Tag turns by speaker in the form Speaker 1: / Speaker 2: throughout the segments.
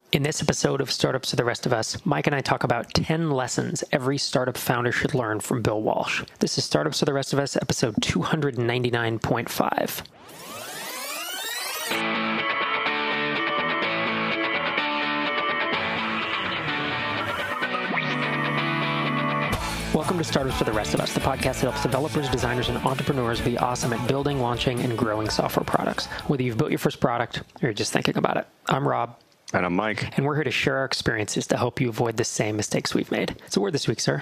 Speaker 1: In this episode of Startups for the Rest of Us, Mike and I talk about 10 lessons every startup founder should learn from Bill Walsh. This is Startups for the Rest of Us, episode 299.5. Welcome to Startups for the Rest of Us, the podcast that helps developers, designers, and entrepreneurs be awesome at building, launching, and growing software products. Whether you've built your first product or you're just thinking about it. I'm Rob.
Speaker 2: And I'm Mike.
Speaker 1: And we're here to share our experiences to help you avoid the same mistakes we've made. So word this week, sir.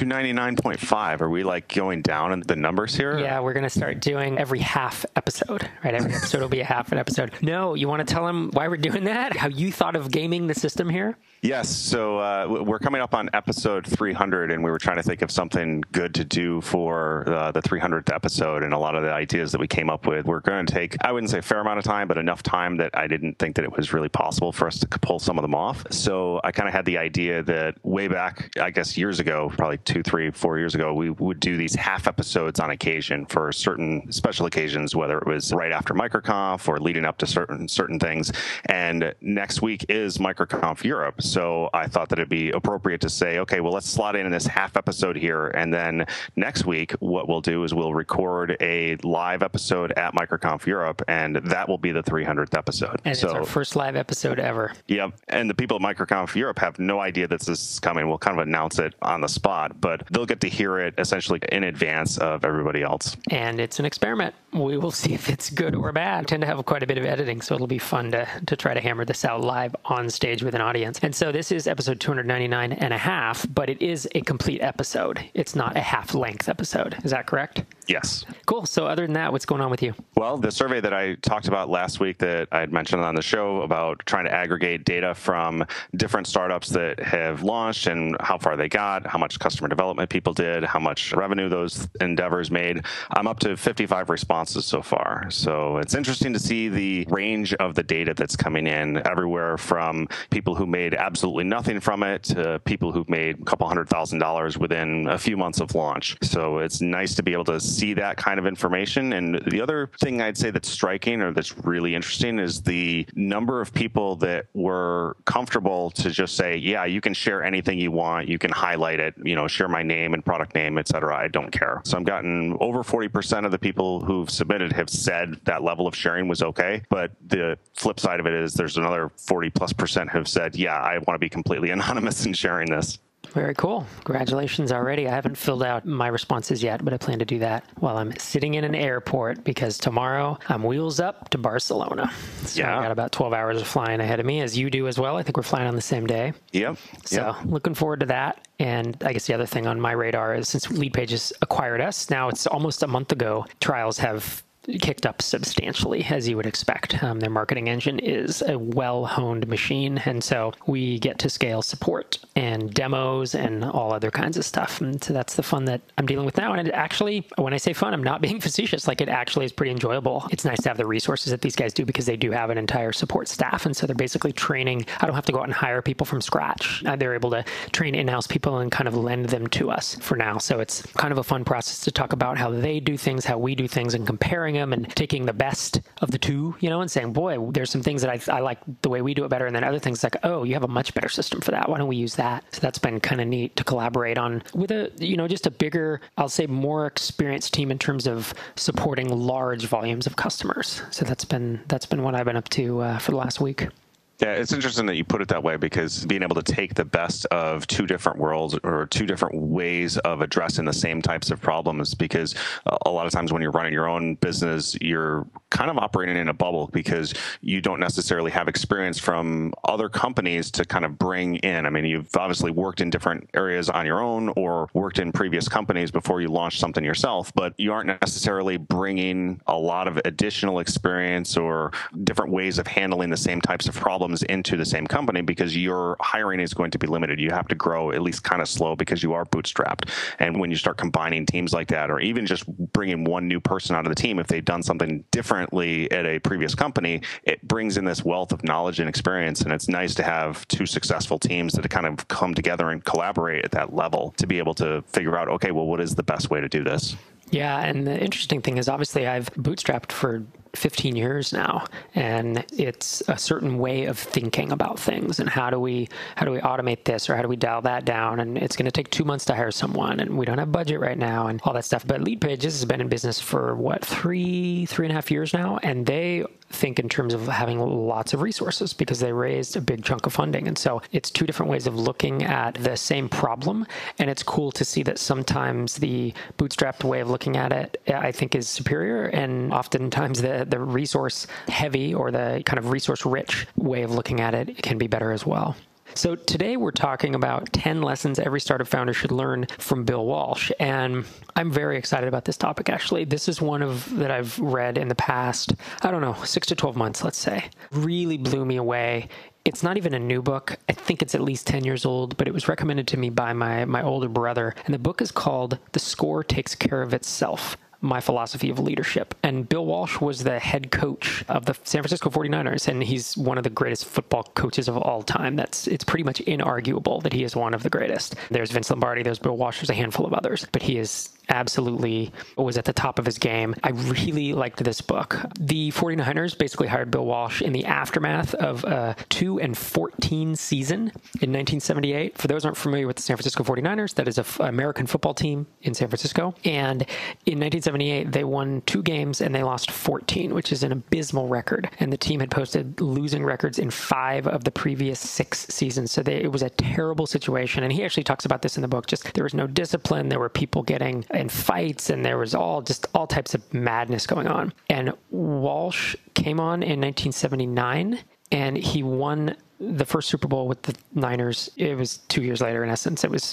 Speaker 2: 299.5. Are we like going down in the numbers here?
Speaker 1: Yeah, we're going to start doing every half episode, right? Every episode will be a half an episode. No, you want to tell them why we're doing that? How you thought of gaming the system here?
Speaker 2: Yes. So we're coming up on episode 300, and we were trying to think of something good to do for the 300th episode. And a lot of the ideas that we came up with were going to take, I wouldn't say a fair amount of time, but enough time that I didn't think that it was really possible for us to pull some of them off. So I kind of had the idea that way back, I guess years ago, probably 2, 3, 4 years ago, we would do these half episodes on occasion for certain special occasions, whether it was right after MicroConf or leading up to certain things. And next week is MicroConf Europe. So I thought that it'd be appropriate to say, okay, well, let's slot in this half episode here. And then next week, what we'll do is we'll record a live episode at MicroConf Europe, and that will be the 300th episode.
Speaker 1: And it's our first live episode ever.
Speaker 2: Yep. And the people at MicroConf Europe have no idea that this is coming. We'll kind of announce it on the spot, but they'll get to hear it essentially in advance of everybody else.
Speaker 1: And it's an experiment. We will see if it's good or bad. I tend to have quite a bit of editing, so it'll be fun to try to hammer this out live on stage with an audience. And so this is episode 299 and a half, but it is a complete episode. It's not a half-length episode. Is that correct?
Speaker 2: Yes.
Speaker 1: Cool. So other than that, what's going on with you?
Speaker 2: Well, the survey that I talked about last week that I had mentioned on the show about trying to aggregate data from different startups that have launched and how far they got, how much customer development people did, how much revenue those endeavors made. I'm up to 55 responses so far. So it's interesting to see the range of the data that's coming in, everywhere from people who made absolutely nothing from it to people who've made a couple $100,000 within a few months of launch. So it's nice to be able to see that kind of information. And the other thing I'd say that's striking or that's really interesting is the number of people that were comfortable to just say, yeah, you can share anything you want. You can highlight it, share my name and product name, et cetera. I don't care. So I've gotten over 40% of the people who've submitted have said that level of sharing was okay. But the flip side of it is there's another 40+% have said, yeah, I want to be completely anonymous in sharing this.
Speaker 1: Very cool. Congratulations already. I haven't filled out my responses yet, but I plan to do that while I'm sitting in an airport because tomorrow I'm wheels up to Barcelona. So I got about 12 hours of flying ahead of me, as you do as well. I think we're flying on the same day.
Speaker 2: Yep.
Speaker 1: So looking forward to that. And I guess the other thing on my radar is since Leadpages acquired us, now it's almost a month ago, trials have kicked up substantially, as you would expect. Their marketing engine is a well-honed machine, and so we get to scale support and demos and all other kinds of stuff. And so that's the fun that I'm dealing with now. And it actually, when I say fun, I'm not being facetious. Like, it actually is pretty enjoyable. It's nice to have the resources that these guys do because they do have an entire support staff, and so they're basically training. I don't have to go out and hire people from scratch. They're able to train in-house people and kind of lend them to us for now. So it's kind of a fun process to talk about how they do things, how we do things, and comparing them and taking the best of the two, and saying, boy, there's some things that I like the way we do it better. And then other things like, oh, you have a much better system for that. Why don't we use that? So that's been kind of neat to collaborate on with just a bigger, I'll say more experienced team in terms of supporting large volumes of customers. So that's been what I've been up to for the last week.
Speaker 2: Yeah, it's interesting that you put it that way because being able to take the best of two different worlds or two different ways of addressing the same types of problems, because a lot of times when you're running your own business, you're kind of operating in a bubble because you don't necessarily have experience from other companies to kind of bring in. I mean, you've obviously worked in different areas on your own or worked in previous companies before you launched something yourself, but you aren't necessarily bringing a lot of additional experience or different ways of handling the same types of problems into the same company because your hiring is going to be limited. You have to grow at least kind of slow because you are bootstrapped. And when you start combining teams like that, or even just bringing one new person out of the team, if they've done something differently at a previous company, it brings in this wealth of knowledge and experience. And it's nice to have two successful teams that kind of come together and collaborate at that level to be able to figure out, okay, well, what is the best way to do this?
Speaker 1: Yeah, and the interesting thing is obviously I've bootstrapped for 15 years now, and it's a certain way of thinking about things, and how do we automate this, or how do we dial that down, and it's going to take 2 months to hire someone, and we don't have budget right now, and all that stuff. But Leadpages has been in business for three and a half years now, and they think in terms of having lots of resources because they raised a big chunk of funding. And so it's two different ways of looking at the same problem. And it's cool to see that sometimes the bootstrapped way of looking at it, I think, is superior. And oftentimes the resource heavy or the kind of resource rich way of looking at it can be better as well. So today we're talking about 10 lessons every startup founder should learn from Bill Walsh. And I'm very excited about this topic, actually. This is one that I've read in the past, 6 to 12 months, let's say. Really blew me away. It's not even a new book. I think it's at least 10 years old, but it was recommended to me by my older brother. And the book is called The Score Takes Care of Itself: My Philosophy of Leadership. And Bill Walsh was the head coach of the San Francisco 49ers, and he's one of the greatest football coaches of all time. It's pretty much inarguable that he is one of the greatest. There's Vince Lombardi, there's Bill Walsh, there's a handful of others, but he is absolutely was at the top of his game. I really liked this book. The 49ers basically hired Bill Walsh in the aftermath of a 2-14 season in 1978. For those who aren't familiar with the San Francisco 49ers, that is an American football team in San Francisco. And in 1978, they won 2 games and they lost 14, which is an abysmal record. And the team had posted losing records in 5 of the previous 6 seasons. So it was a terrible situation. And he actually talks about this in the book. Just there was no discipline. There were people getting in fights, and there was all types of madness going on. And Walsh came on in 1979, and he won the first Super Bowl with the Niners. It was 2 years later, in essence. It was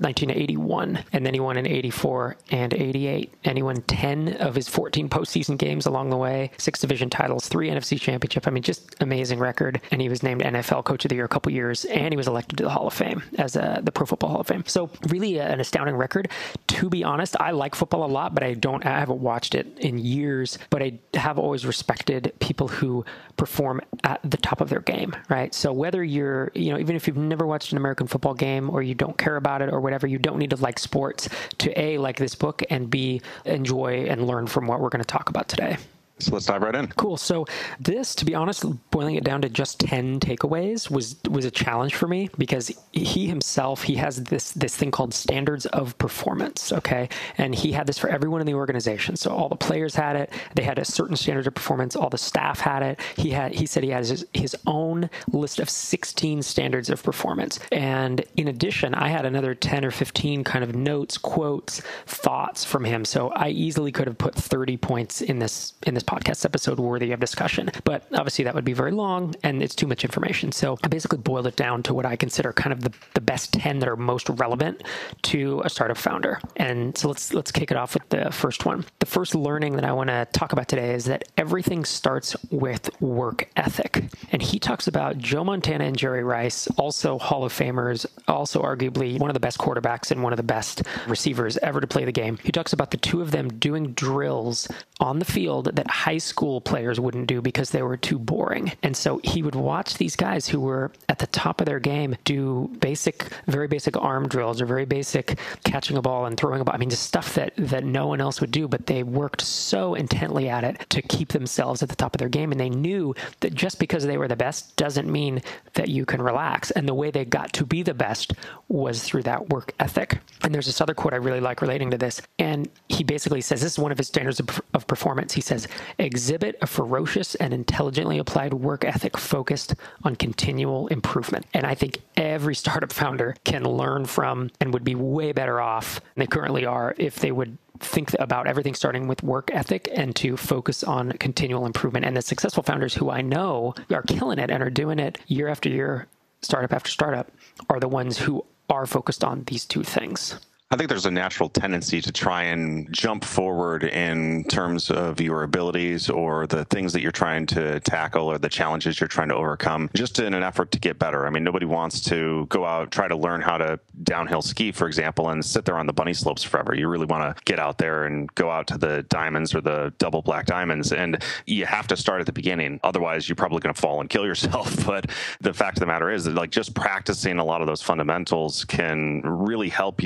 Speaker 1: 1981. And then he won in 84 and 88. And he won 10 of his 14 postseason games along the way, 6 division titles, 3 NFC championship. I mean, just amazing record. And he was named NFL Coach of the Year a couple years, and he was elected to the Hall of Fame as the Pro Football Hall of Fame. So really an astounding record. To be honest, I like football a lot, but I haven't watched it in years. But I have always respected people who perform at the top of their game, right? So whether you're, even if you've never watched an American football game, or you don't care about it or whatever, you don't need to like sports to A, like this book, and B, enjoy and learn from what we're going to talk about today.
Speaker 2: So let's dive right in.
Speaker 1: Cool. So this, to be honest, boiling it down to just 10 takeaways was a challenge for me, because he himself, he has this thing called standards of performance. Okay. And he had this for everyone in the organization. So all the players had it. They had a certain standard of performance. All the staff had it. He said he has his own list of 16 standards of performance. And in addition, I had another 10 or 15 kind of notes, quotes, thoughts from him. So I easily could have put 30 points in this podcast episode worthy of discussion. But obviously that would be very long and it's too much information. So I basically boiled it down to what I consider kind of the best 10 that are most relevant to a startup founder. And so let's kick it off with the first one. The first learning that I want to talk about today is that everything starts with work ethic. And he talks about Joe Montana and Jerry Rice, also Hall of Famers, also arguably one of the best quarterbacks and one of the best receivers ever to play the game. He talks about the two of them doing drills on the field that high school players wouldn't do because they were too boring. And so he would watch these guys who were at the top of their game do very basic arm drills, or very basic catching a ball and throwing a ball. I mean, just stuff that no one else would do, but they worked so intently at it to keep themselves at the top of their game. And they knew that just because they were the best doesn't mean that you can relax. And the way they got to be the best was through that work ethic. And there's this other quote I really like relating to this. And he basically says, this is one of his standards of performance. He says, exhibit a ferocious and intelligently applied work ethic focused on continual improvement. And I think every startup founder can learn from and would be way better off than they currently are if they would think about everything starting with work ethic and to focus on continual improvement. And the successful founders who I know are killing it and are doing it year after year, startup after startup, are the ones who are focused on these two things.
Speaker 2: I think there's a natural tendency to try and jump forward in terms of your abilities or the things that you're trying to tackle or the challenges you're trying to overcome, just in an effort to get better. I mean, nobody wants to go out, try to learn how to downhill ski, for example, and sit there on the bunny slopes forever. You really want to get out there and go out to the diamonds or the double black diamonds. And you have to start at the beginning. Otherwise, you're probably going to fall and kill yourself. But the fact of the matter is that just practicing a lot of those fundamentals can really help you hone in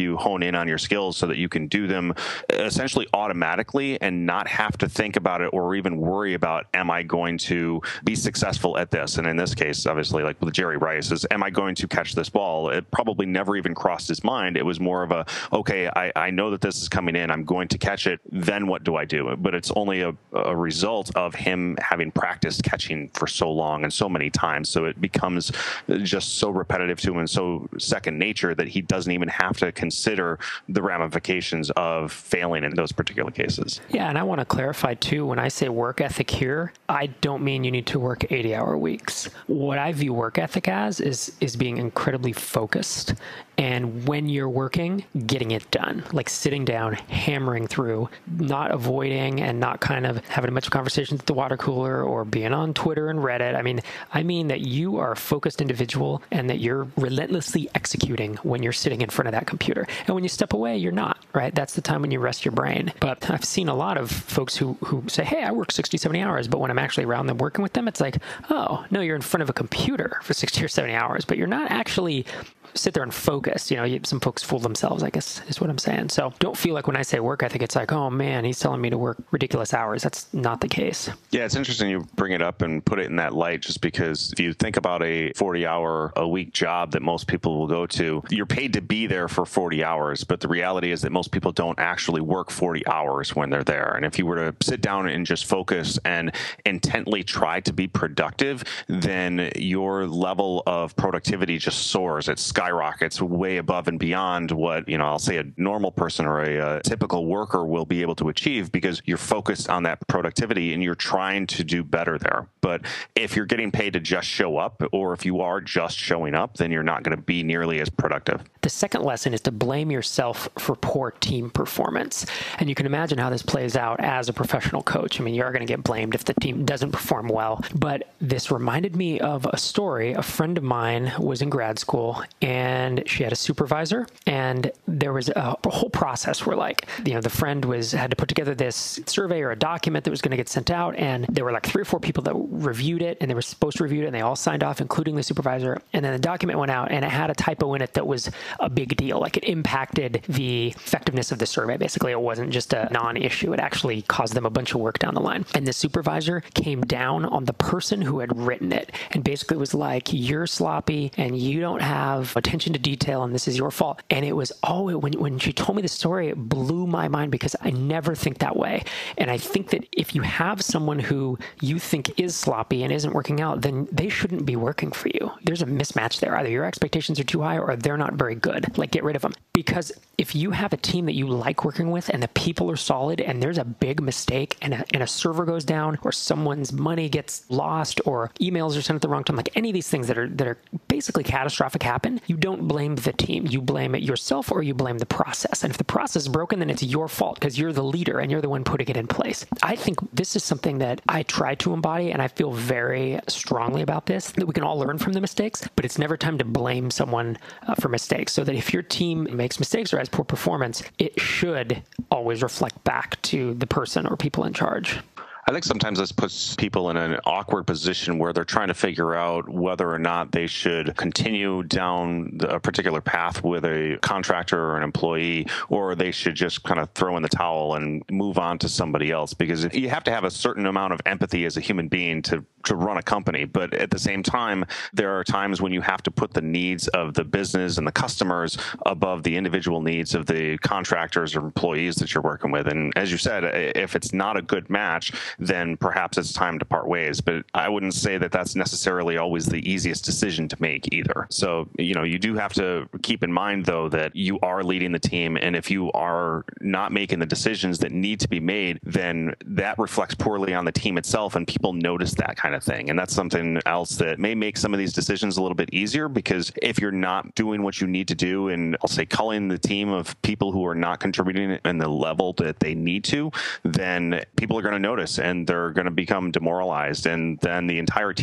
Speaker 2: in on your skills so that you can do them essentially automatically and not have to think about it or even worry about, am I going to be successful at this? And in this case, obviously, like with Jerry Rice, is am I going to catch this ball? It probably never even crossed his mind. It was more of a, okay, I know that this is coming in. I'm going to catch it. Then what do I do? But it's only a result of him having practiced catching for so long and so many times. So it becomes just so repetitive to him and so second nature that he doesn't even have to consider the ramifications of failing in those particular cases.
Speaker 1: Yeah, and I want to clarify too, when I say work ethic here, I don't mean you need to work 80-hour weeks. What I view work ethic as is being incredibly focused, and when you're working, getting it done, like sitting down, hammering through, not avoiding and not kind of having a bunch of conversations at the water cooler or being on Twitter and Reddit. I mean that you are a focused individual and that you're relentlessly executing when you're sitting in front of that computer. And when you step away, you're not, right? That's the time when you rest your brain. But I've seen a lot of folks who say, hey, I work 60, 70 hours. But when I'm actually around them working with them, it's like, oh, no, you're in front of a computer for 60 or 70 hours, but you're not actually sit there and focus. Some folks fool themselves, I guess is what I'm saying. So don't feel like when I say work ethic, it's like, oh man, he's telling me to work ridiculous hours. That's not the case.
Speaker 2: Yeah, it's interesting you bring it up and put it in that light, just because if you think about a 40-hour-a-week job that most people will go to, you're paid to be there for 40 hours, but the reality is that most people don't actually work 40 hours when they're there. And if you were to sit down and just focus and intently try to be productive, then your level of productivity just soars. It skyrockets way above and beyond what, I'll say a normal person or a typical worker will be able to achieve, because you're focused on that productivity and you're trying to do better there. But if you're getting paid to just show up, or if you are just showing up, then you're not going to be nearly as productive.
Speaker 1: The second lesson is to blame yourself for poor team performance. And you can imagine how this plays out as a professional coach. You are going to get blamed if the team doesn't perform well. But this reminded me of a story. A friend of mine was in grad school and she had a supervisor, and there was a whole process where the friend had to put together this survey or a document that was going to get sent out. And there were 3 or 4 people that reviewed it, and they were supposed to review it, and they all signed off, including the supervisor. And then the document went out and it had a typo in it that was a big deal. It impacted the effectiveness of the survey. Basically, it wasn't just a non-issue. It actually caused them a bunch of work down the line. And the supervisor came down on the person who had written it and basically was like, you're sloppy and you don't have attention to detail and this is your fault. And it was, when she told me the story, it blew my mind, because I never think that way. And I think that if you have someone who you think is sloppy and isn't working out, then they shouldn't be working for you. There's a mismatch there. Either your expectations are too high or they're not very good. Get rid of them. Because if you have a team that you like working with and the people are solid and there's a big mistake and a server goes down or someone's money gets lost or emails are sent at the wrong time, any of these things that are basically catastrophic happen, you don't blame the team. You blame it yourself or you blame the process. And if the process is broken, then it's your fault because you're the leader and you're the one putting it in place. I think this is something that I try to embody, and I feel very strongly about this, that we can all learn from the mistakes, but it's never time to blame someone for mistakes. So that if your team makes mistakes or has poor performance, it should always reflect back to the person or people in charge.
Speaker 2: I think sometimes this puts people in an awkward position where they're trying to figure out whether or not they should continue down a particular path with a contractor or an employee, or they should just kind of throw in the towel and move on to somebody else. Because you have to have a certain amount of empathy as a human being to run a company. But at the same time, there are times when you have to put the needs of the business and the customers above the individual needs of the contractors or employees that you're working with. And as you said, if it's not a good match, then perhaps it's time to part ways. But I wouldn't say that that's necessarily always the easiest decision to make either. So, you do have to keep in mind, though, that you are leading the team. And if you are not making the decisions that need to be made, then that reflects poorly on the team itself. And people notice that kind of thing. And that's something else that may make some of these decisions a little bit easier, because if you're not doing what you need to do, and I'll say culling the team of people who are not contributing in the level that they need to, then people are going to notice and they're going to become demoralized. And then the entire team's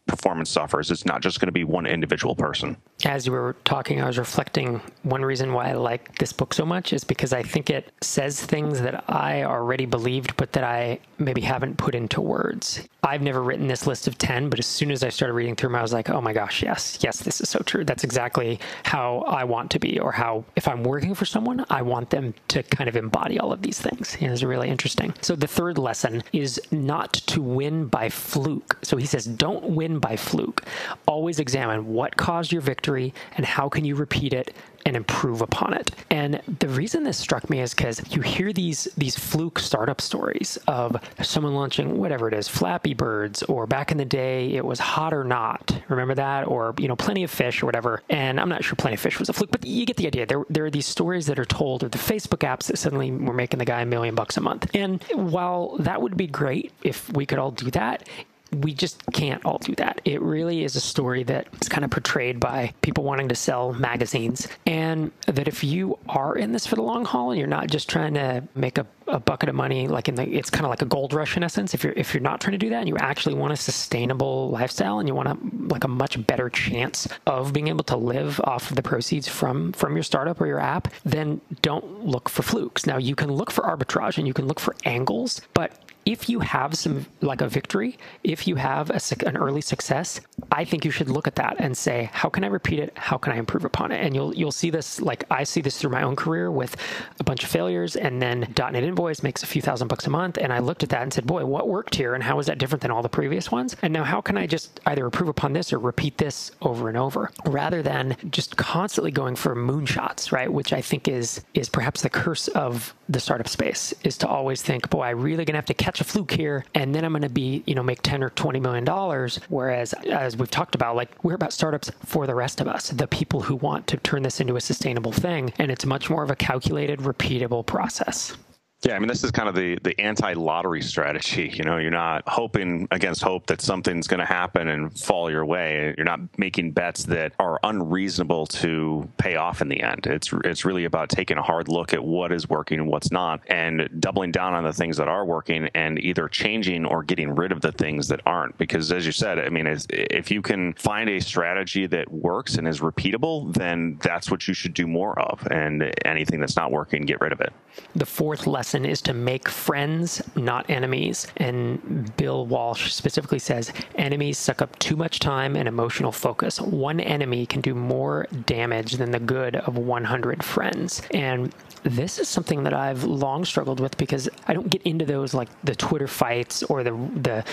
Speaker 2: performance suffers. It's not just going to be one individual person.
Speaker 1: As you were talking, I was reflecting. One reason why I like this book so much is because I think it says things that I already believed, but that I maybe haven't put into words. I've never written this list of 10, but as soon as I started reading through them, I was like, oh my gosh, yes, this is so true. That's exactly how I want to be, or how, if I'm working for someone, I want them to kind of embody all of these things. It's really interesting. So the third lesson is not to win by fluke. So he says, don't win by fluke. Always examine what caused your victory and how can you repeat it and improve upon it. And the reason this struck me is because you hear these fluke startup stories of someone launching whatever it is, Flappy Birds, or back in the day it was Hot or Not. Remember that? Or, Plenty of Fish or whatever. And I'm not sure Plenty of Fish was a fluke, but you get the idea. There are these stories that are told, or the Facebook apps that suddenly were making the guy $1 million a month. And while that would be great if we could all do that, we just can't all do that. It really is a story that is kind of portrayed by people wanting to sell magazines. And that if you are in this for the long haul and you're not just trying to make a bucket of money, it's kind of like a gold rush in essence. If you're not trying to do that and you actually want a sustainable lifestyle and you want a much better chance of being able to live off of the proceeds from your startup or your app, then don't look for flukes. Now you can look for arbitrage and you can look for angles, but if you have a victory, if you have an early success, I think you should look at that and say, how can I repeat it? How can I improve upon it? And you'll see this, I see this through my own career with a bunch of failures, and then .NET Invoice makes a few $1,000s a month. And I looked at that and said, boy, what worked here? And how is that different than all the previous ones? And now how can I just either improve upon this or repeat this over and over, rather than just constantly going for moonshots, right? Which I think is perhaps the curse of the startup space, is to always think, boy, I'm really going to have to catch a fluke here, and then I'm going to be, make 10 or $20 million. Whereas, as we've talked about, we're about startups for the rest of us, the people who want to turn this into a sustainable thing. And it's much more of a calculated, repeatable process.
Speaker 2: Yeah, this is kind of the anti-lottery strategy. You're not hoping against hope that something's going to happen and fall your way. You're not making bets that are unreasonable to pay off in the end. It's really about taking a hard look at what is working and what's not, and doubling down on the things that are working and either changing or getting rid of the things that aren't. Because as you said, if you can find a strategy that works and is repeatable, then that's what you should do more of. And anything that's not working, get rid of it.
Speaker 1: The fourth lesson is to make friends, not enemies. And Bill Walsh specifically says, enemies suck up too much time and emotional focus. One enemy can do more damage than the good of 100 friends. And this is something that I've long struggled with, because I don't get into those, like the Twitter fights or the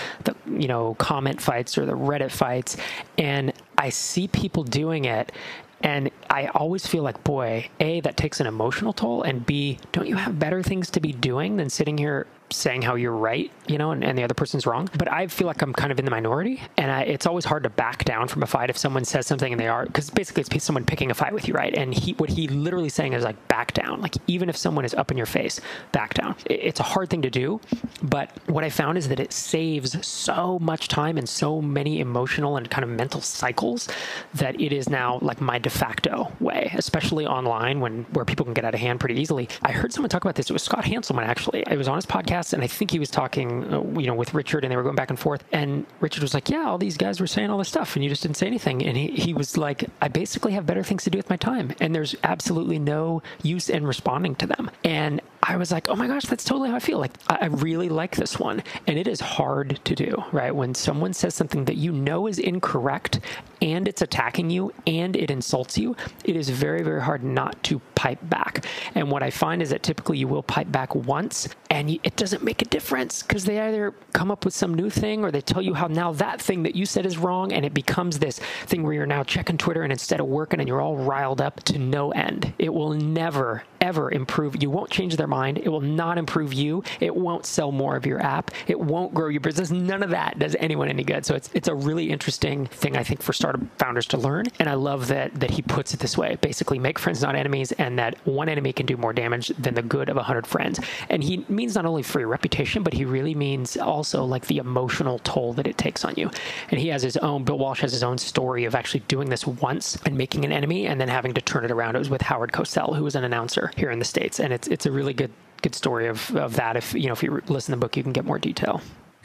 Speaker 1: comment fights or the Reddit fights. And I see people doing it, and I always feel like, boy, A, that takes an emotional toll, and B, don't you have better things to be doing than sitting here saying how you're right, and the other person's wrong? But I feel like I'm kind of in the minority, and it's always hard to back down from a fight if someone says something and they are, because basically it's someone picking a fight with you, right? And what he literally saying is back down. Even if someone is up in your face, back down. It's a hard thing to do, but what I found is that it saves so much time and so many emotional and kind of mental cycles that it is now my de facto way, especially online where people can get out of hand pretty easily. I heard someone talk about this. It was Scott Hanselman, actually. It was on his podcast, and I think he was talking, with Richard, and they were going back and forth. And Richard was like, yeah, all these guys were saying all this stuff, and you just didn't say anything. And he was like, I basically have better things to do with my time, and there's absolutely no use in responding to them. And I was like, oh my gosh, that's totally how I feel. I really like this one. And it is hard to do, right? When someone says something that is incorrect, and it's attacking you, and it insults you, it is very, very hard not to pipe back. And what I find is that typically you will pipe back once, and it doesn't make a difference, because they either come up with some new thing, or they tell you how now that thing that you said is wrong, and it becomes this thing where you're now checking Twitter, and instead of working, and you're all riled up to no end. It will never, ever improve. You won't change their mind. It will not improve you. It won't sell more of your app. It won't grow your business. None of that does anyone any good. So it's a really interesting thing, I think, for startup founders to learn. And I love that he puts it this way: basically, make friends, not enemies, and that one enemy can do more damage than the good of 100 friends. And he means not only for your reputation, but he really means also the emotional toll that it takes on you. And he has Bill Walsh has his own story of actually doing this once and making an enemy and then having to turn it around. It was with Howard Cosell, who was an announcer here in the States. And it's a really good story of that. If you listen to the book, you can get more detail.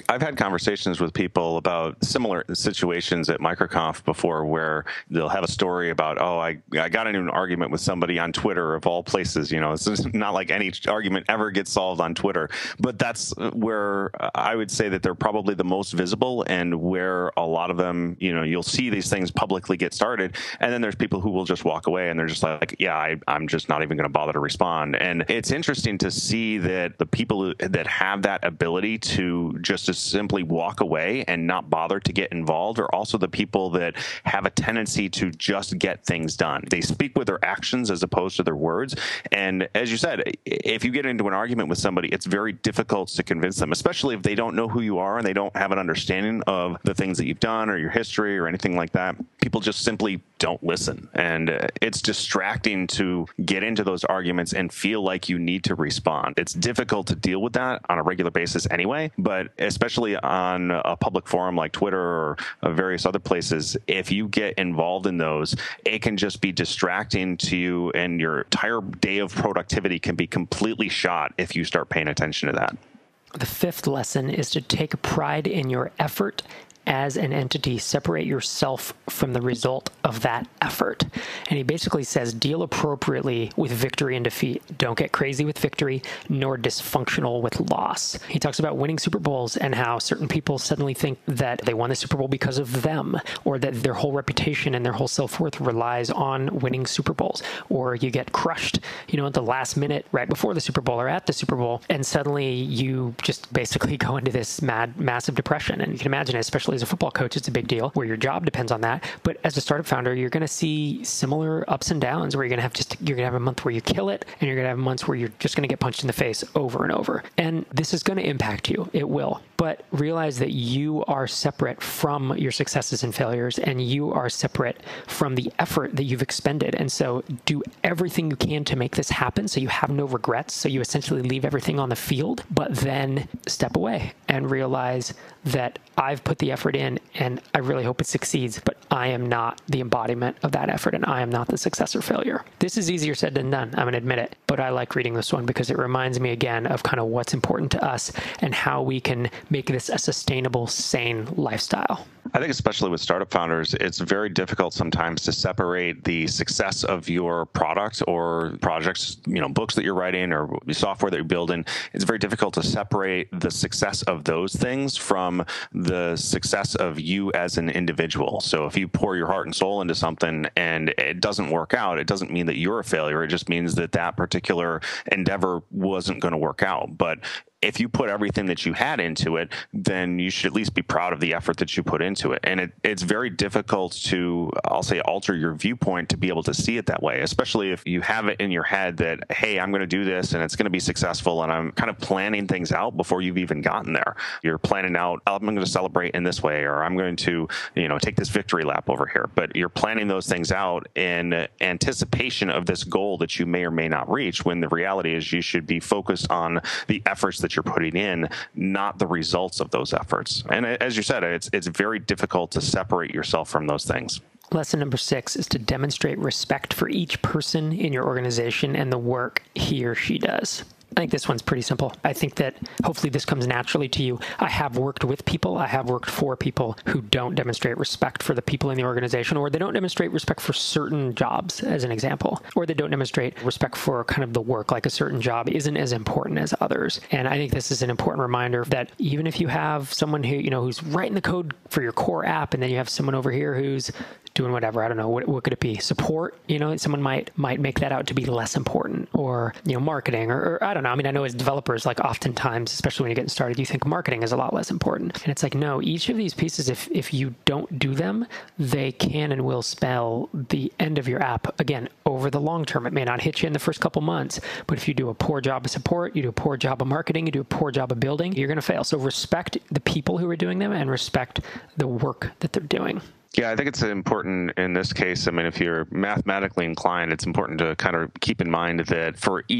Speaker 2: I've had conversations with people about similar situations at MicroConf before where they'll have a story about, oh, I got into an argument with somebody on Twitter of all places. It's not like any argument ever gets solved on Twitter, but that's where I would say that they're probably the most visible and where a lot of them, you'll see these things publicly get started. And then there's people who will just walk away and they're just like, yeah, I'm just not even going to bother to respond. And it's interesting to see that the people that have that ability to just simply walk away and not bother to get involved are also the people that have a tendency to just get things done. They speak with their actions as opposed to their words. And as you said, if you get into an argument with somebody, it's very difficult to convince them, especially if they don't know who you are and they don't have an understanding of the things that you've done or your history or anything like that. People just simply don't listen. And it's distracting to get into those arguments and feel like you need to respond. It's difficult to deal with that on a regular basis anyway, but especially on a public forum like Twitter or various other places, if you get involved in those, it can just be distracting to you and your entire day of productivity can be completely shot if you start paying attention to that.
Speaker 1: The fifth lesson is to take pride in your effort as an entity. Separate yourself from the result of that effort. And he basically says, deal appropriately with victory and defeat. Don't get crazy with victory, nor dysfunctional with loss. He talks about winning Super Bowls and how certain people suddenly think that they won the Super Bowl because of them, or that their whole reputation and their whole self-worth relies on winning Super Bowls. Or you get crushed, at the last minute right before the Super Bowl or at the Super Bowl, and suddenly you just basically go into this massive depression. And you can imagine, especially as a football coach, it's a big deal where your job depends on that. But as a startup founder, you're going to see similar ups and downs where you're going to have a month where you kill it, and you're going to have months where you're just going to get punched in the face over and over. And this is going to impact you. It will. But realize that you are separate from your successes and failures, and you are separate from the effort that you've expended. And so do everything you can to make this happen so you have no regrets. So you essentially leave everything on the field, but then step away and realize that I've put the effort in and I really hope it succeeds, but I am not the embodiment of that effort and I am not the success or failure. This is easier said than done, I'm going to admit it, but I like reading this one because it reminds me again of kind of what's important to us and how we can make this a sustainable, sane lifestyle.
Speaker 2: I think especially with startup founders, it's very difficult sometimes to separate the success of your product or projects, books that you're writing or software that you're building. It's very difficult to separate the success of those things from the success of you as an individual. So if you pour your heart and soul into something and it doesn't work out, it doesn't mean that you're a failure. It just means that that particular endeavor wasn't going to work out. But if you put everything that you had into it, then you should at least be proud of the effort that you put into it. And it's very difficult to, I'll say, alter your viewpoint to be able to see it that way, especially if you have it in your head that, hey, I'm going to do this and it's going to be successful. And I'm kind of planning things out before you've even gotten there. You're planning out, I'm going to celebrate in this way, or I'm going to, take this victory lap over here. But you're planning those things out in anticipation of this goal that you may or may not reach, when the reality is you should be focused on the efforts that you're putting in, not the results of those efforts. And as you said, it's very difficult to separate yourself from those things.
Speaker 1: Lesson number 6 is to demonstrate respect for each person in your organization and the work he or she does. I think this one's pretty simple. I think that hopefully this comes naturally to you. I have worked with people, I have worked for people who don't demonstrate respect for the people in the organization, or they don't demonstrate respect for certain jobs, as an example, or they don't demonstrate respect for kind of the work, like a certain job isn't as important as others. And I think this is an important reminder that even if you have someone who, who's writing the code for your core app, and then you have someone over here who's doing whatever, I don't know, what could it be? Support, someone might make that out to be less important, or, marketing, or I don't know. I mean, I know as developers, like oftentimes, especially when you're getting started, you think marketing is a lot less important. And it's like, no, each of these pieces, if you don't do them, they can and will spell the end of your app. Again, over the long term, it may not hit you in the first couple months, but if you do a poor job of support, you do a poor job of marketing, you do a poor job of building, you're going to fail. So respect the people who are doing them and respect the work that they're doing.
Speaker 2: Yeah, I think it's important in this case. I mean, if you're mathematically inclined, it's important to kind of keep in mind that for each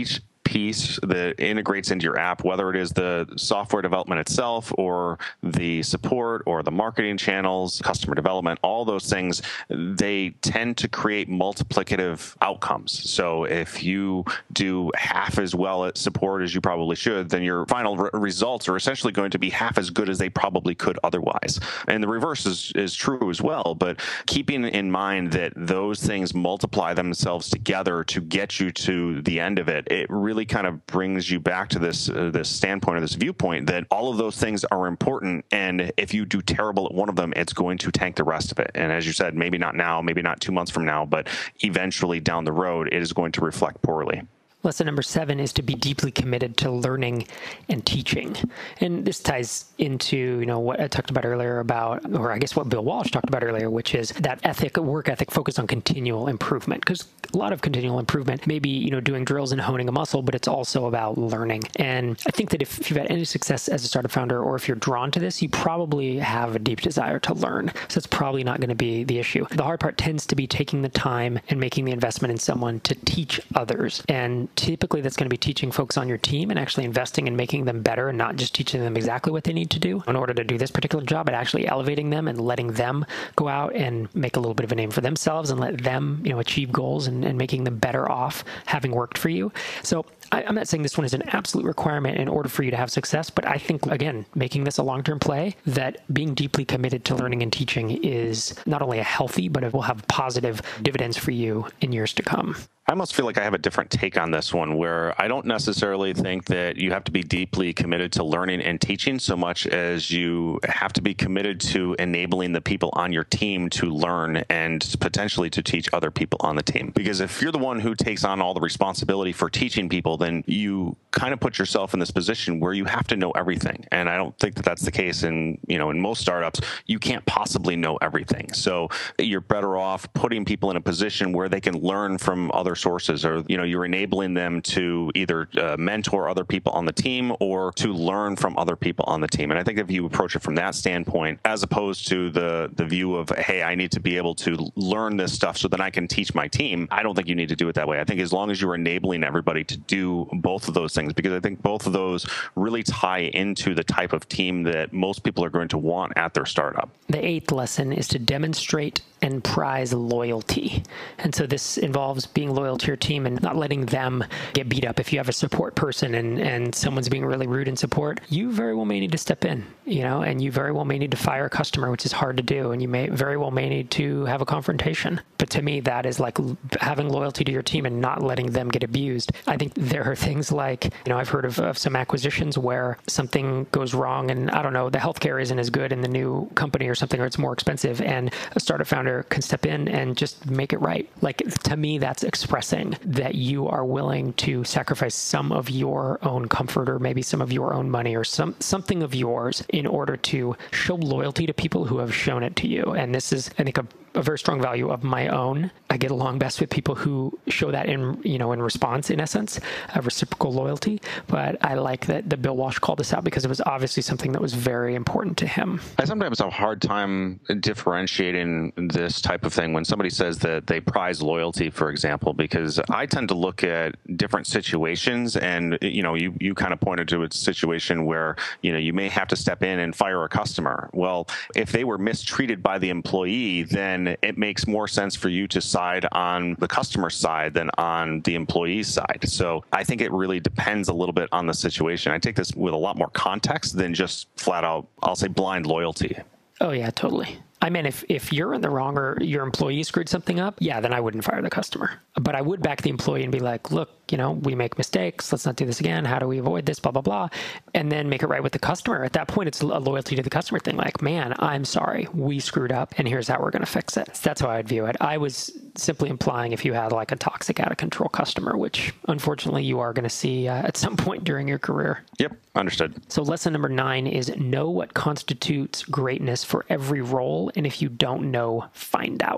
Speaker 2: piece that integrates into your app, whether it is the software development itself or the support or the marketing channels, customer development, all those things, they tend to create multiplicative outcomes. So if you do half as well at support as you probably should, then your final results are essentially going to be half as good as they probably could otherwise. And the reverse is true as well. But keeping in mind that those things multiply themselves together to get you to the end of it, it really kind of brings you back to this standpoint or this viewpoint that all of those things are important. And if you do terrible at one of them, it's going to tank the rest of it. And as you said, maybe not now, maybe not 2 months from now, but eventually down the road, it is going to reflect poorly.
Speaker 1: Lesson number 7 is to be deeply committed to learning and teaching. And this ties into, what I talked about earlier about, or I guess what Bill Walsh talked about earlier, which is that work ethic focused on continual improvement. Because a lot of continual improvement may be, doing drills and honing a muscle, but it's also about learning. And I think that if you've had any success as a startup founder, or if you're drawn to this, you probably have a deep desire to learn. So it's probably not going to be the issue. The hard part tends to be taking the time and making the investment in someone to teach others. And typically that's going to be teaching folks on your team and actually investing in making them better and not just teaching them exactly what they need to do in order to do this particular job, but actually elevating them and letting them go out and make a little bit of a name for themselves and let them, achieve goals and making them better off having worked for you. So I'm not saying this one is an absolute requirement in order for you to have success, but I think, again, making this a long-term play, that being deeply committed to learning and teaching is not only a healthy, but it will have positive dividends for you in years to come.
Speaker 2: I almost feel like I have a different take on this one, where I don't necessarily think that you have to be deeply committed to learning and teaching so much as you have to be committed to enabling the people on your team to learn and potentially to teach other people on the team. Because if you're the one who takes on all the responsibility for teaching people, then you kind of put yourself in this position where you have to know everything. And I don't think that that's the case in most startups. You can't possibly know everything. So you're better off putting people in a position where they can learn from other sources, or you're enabling them to either mentor other people on the team or to learn from other people on the team. And I think if you approach it from that standpoint, as opposed to the view of, hey, I need to be able to learn this stuff so that I can teach my team, I don't think you need to do it that way. I think as long as you're enabling everybody to do both of those things, because I think both of those really tie into the type of team that most people are going to want at their startup.
Speaker 1: The 8th lesson is to demonstrate and prize loyalty. And so this involves being loyal to your team and not letting them get beat up. If you have a support person and someone's being really rude in support, you very well may need to step in, and you very well may need to fire a customer, which is hard to do. And you may need to have a confrontation. But to me, that is like having loyalty to your team and not letting them get abused. I think there are things like, I've heard of some acquisitions where something goes wrong and I don't know, the healthcare isn't as good in the new company or something, or it's more expensive, and a startup founder can step in and just make it right. Like, to me, that's expressing that you are willing to sacrifice some of your own comfort or maybe some of your own money or something of yours in order to show loyalty to people who have shown it to you. And this is, I think, a very strong value of my own. I get along best with people who show that in response, in essence, a reciprocal loyalty. But I like that the Bill Walsh called this out because it was obviously something that was very important to him.
Speaker 2: I sometimes have a hard time differentiating this type of thing when somebody says that they prize loyalty, for example, because I tend to look at different situations, and you kind of pointed to a situation where you may have to step in and fire a customer. Well, if they were mistreated by the employee, then it makes more sense for you to side on the customer side than on the employee's side. So I think it really depends a little bit on the situation. I take this with a lot more context than just flat out, I'll say, blind loyalty.
Speaker 1: Oh yeah, totally. I mean, if you're in the wrong or your employee screwed something up, yeah, then I wouldn't fire the customer. But I would back the employee and be like, look, we make mistakes. Let's not do this again. How do we avoid this? Blah, blah, blah. And then make it right with the customer. At that point, it's a loyalty to the customer thing. Like, man, I'm sorry. We screwed up and here's how we're going to fix it. That's how I'd view it. I was simply implying if you had like a toxic, out of control customer, which unfortunately you are going to see at some point during your career.
Speaker 2: Yep. Understood.
Speaker 1: So lesson number 9 is know what constitutes greatness for every role. And if you don't know, find out.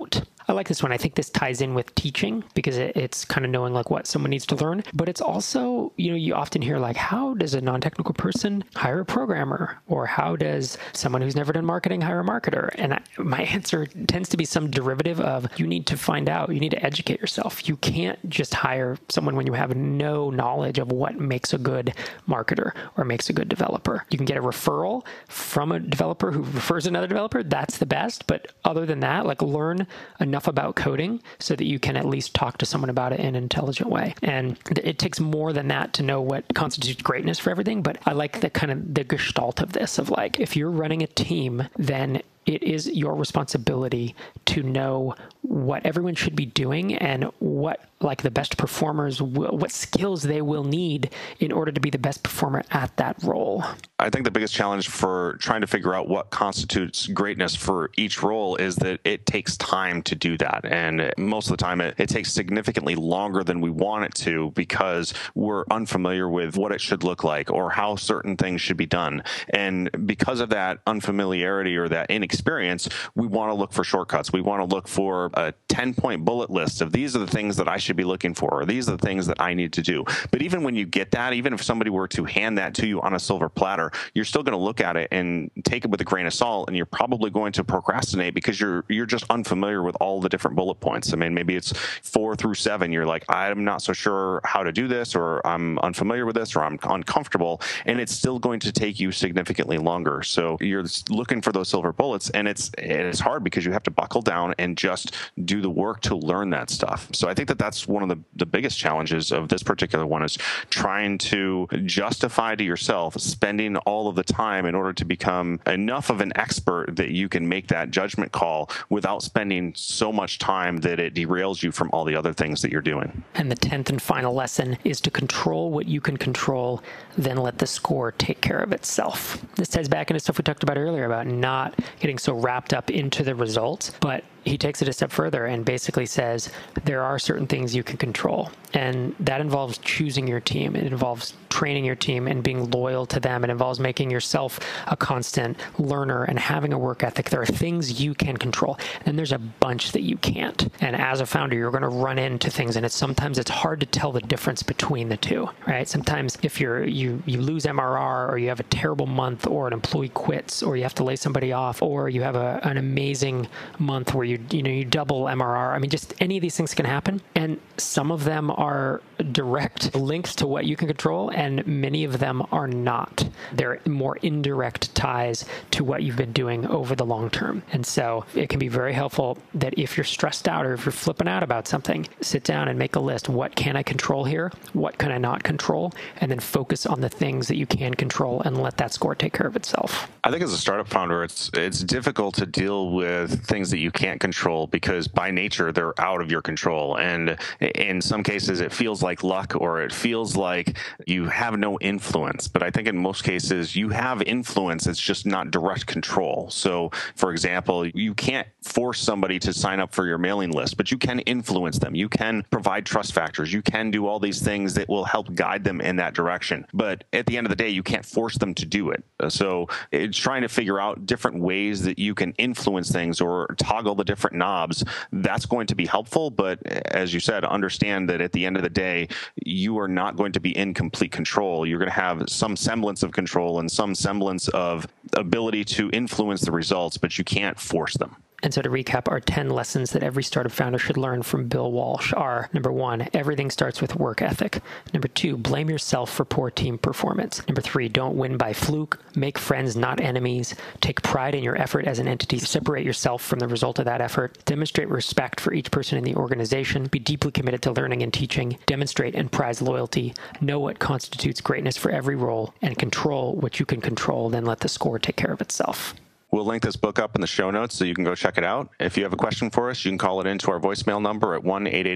Speaker 1: I like this one. I think this ties in with teaching because it's kind of knowing like what someone needs to learn. But it's also, you often hear like, how does a non-technical person hire a programmer? Or how does someone who's never done marketing hire a marketer? And my answer tends to be some derivative of you need to find out, you need to educate yourself. You can't just hire someone when you have no knowledge of what makes a good marketer or makes a good developer. You can get a referral from a developer who refers another developer. That's the best. But other than that, like learn enough about coding so that you can at least talk to someone about it in an intelligent way. And it takes more than that to know what constitutes greatness for everything. But I like the kind of the gestalt of this of like, if you're running a team, then it is your responsibility to know what everyone should be doing and what like the best performers, what skills they will need in order to be the best performer at that role.
Speaker 2: I think the biggest challenge for trying to figure out what constitutes greatness for each role is that it takes time to do that. And most of the time it takes significantly longer than we want it to because we're unfamiliar with what it should look like or how certain things should be done. And because of that unfamiliarity or that inexperience, we want to look for shortcuts. We want to look for a 10-point bullet list of these are the things that I should be looking for, or these are the things that I need to do. But even when you get that, even if somebody were to hand that to you on a silver platter, you're still going to look at it and take it with a grain of salt, and you're probably going to procrastinate because you're just unfamiliar with all the different bullet points. I mean, maybe it's 4 through 7. You're like, I'm not so sure how to do this, or I'm unfamiliar with this, or I'm uncomfortable, and it's still going to take you significantly longer. So you're looking for those silver bullets, and it's hard because you have to buckle down and just do the work to learn that stuff. So I think that's one of the biggest challenges of this particular one is trying to justify to yourself spending all of the time in order to become enough of an expert that you can make that judgment call without spending so much time that it derails you from all the other things that you're doing.
Speaker 1: And the 10th and final lesson is to control what you can control, then let the score take care of itself. This ties back into stuff we talked about earlier about not getting so wrapped up into the results, but he takes it a step further and basically says there are certain things you can control. And that involves choosing your team. It involves training your team and being loyal to them. It involves making yourself a constant learner and having a work ethic. There are things you can control, and there's a bunch that you can't. And as a founder, you're going to run into things, and sometimes it's hard to tell the difference between the two, right? Sometimes if you lose MRR, or you have a terrible month, or an employee quits, or you have to lay somebody off, or you have an amazing month where you double MRR. I mean, just any of these things can happen. And some of them are direct links to what you can control, and many of them are not. They're more indirect ties to what you've been doing over the long term. And so it can be very helpful that if you're stressed out or if you're flipping out about something, sit down and make a list. What can I control here? What can I not control? And then focus on the things that you can control and let that score take care of itself.
Speaker 2: I think as a startup founder, it's difficult to deal with things that you can't control because by nature, they're out of your control. And in some cases, it feels like luck, or it feels like you have no influence. But I think in most cases, you have influence. It's just not direct control. So, for example, you can't force somebody to sign up for your mailing list, but you can influence them. You can provide trust factors. You can do all these things that will help guide them in that direction. But at the end of the day, you can't force them to do it. So it's trying to figure out different ways that you can influence things or toggle the different knobs. That's going to be helpful. But as you said, understand that at the end of the day, you are not going to be in complete control. You're going to have some semblance of control and some semblance of ability to influence the results, but you can't force them.
Speaker 1: And so to recap, our 10 lessons that every startup founder should learn from Bill Walsh are, number 1, everything starts with work ethic. Number 2, blame yourself for poor team performance. Number 3, don't win by fluke. Make friends, not enemies. Take pride in your effort as an entity. Separate yourself from the result of that effort. Demonstrate respect for each person in the organization. Be deeply committed to learning and teaching. Demonstrate and prize loyalty. Know what constitutes greatness for every role, and control what you can control, then let the score take care of itself.
Speaker 2: We'll link this book up in the show notes so you can go check it out. If you have a question for us, you can call it into our voicemail number at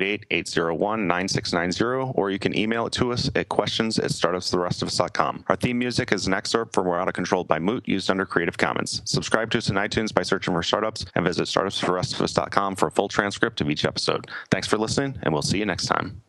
Speaker 2: 1-888-801-9690, or you can email it to us at questions@startupstherestofus.com. Our theme music is an excerpt from We're Out of Control by Moot, used under Creative Commons. Subscribe to us in iTunes by searching for Startups, and visit startupstherestofus.com for a full transcript of each episode. Thanks for listening, and we'll see you next time.